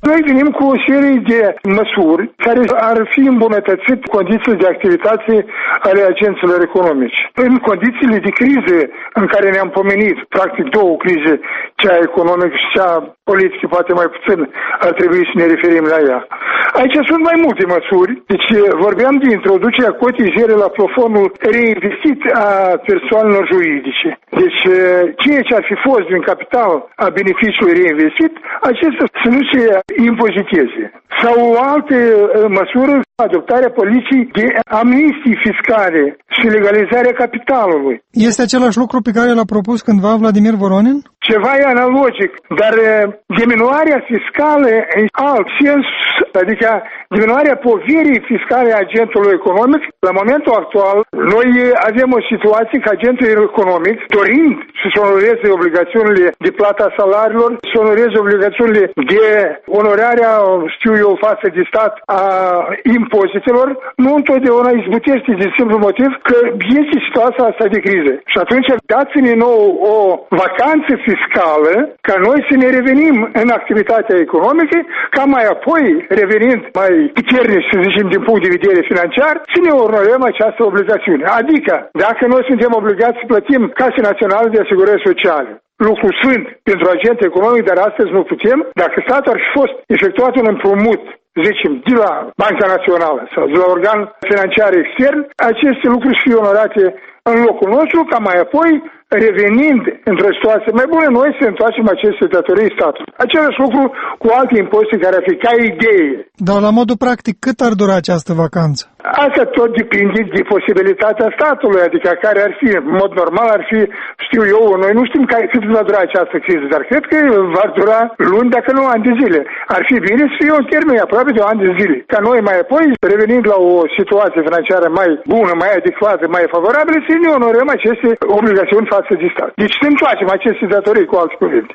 Noi venim cu o serie de măsuri care ar fi îmbunătățit condițiile de activitate ale agenților economici. În condițiile de criză în care ne-am pomenit, practic două crize, cea economică și cea politică, poate mai puțin ar trebui să ne referim la ea. Aici sunt mai multe măsuri, deci vorbeam de introducerea cotei zero la plafonul reinvestit a persoanelor juridice. Deci ceea ce ar fi fost din capital a beneficiului reinvestit, acesta să nu se impoziteze. Sau o altă măsură, adoptarea politicii de amnistii fiscale și legalizarea capitalului. Este același lucru pe care l-a propus cândva Vladimir Voronin? Ceva e analogic, dar diminuarea fiscală în alt sens, adică diminuarea poverii fiscale a agentului economic. La momentul actual, noi avem o situație că agentul economic, dorind să-și onoreze obligațiunile de plata salariilor, să onoreze obligațiunile de onorarea, știu eu, față de stat a impozitelor, nu întotdeauna izbutește din simplu motiv că este situația asta de criză. Și atunci dați-ne nou o vacanță fiscală ca noi să ne revenim în activitatea economică, ca mai apoi, revenind mai puternic, să zicem, din punct de vedere financiar, să ne onorăm această obligațiune. Adică, dacă noi suntem obligați să plătim Case Naționale de Asigurări Sociale, lucru sfânt pentru agent economic, dar astăzi nu putem, dacă statul ar fi fost efectuat un împrumut, zicem, de la Banca Națională sau de la organ financiar extern, aceste lucruri să fie onorate în locul nostru, ca mai apoi, revenind într-o situație mai bună, noi să întoarcem aceste datorii statului. Același lucru cu alte impozite care ar fi ca idee. Dar la modul practic, cât ar dura această vacanță? Asta tot depinde de posibilitatea statului, adică care ar fi, în mod normal ar fi, știu eu, noi nu știm cât va dura această criză, dar cred că va dura luni, dacă nu ani de zile. Ar fi bine să fie un termen aproape de un an de zile, ca noi mai apoi, revenind la o situație financiară mai bună, mai adecvată, mai favorabilă, să ne onorăm aceste obligațiuni față de stat. Deci să întoarcem aceste datorii, cu alte cuvinte.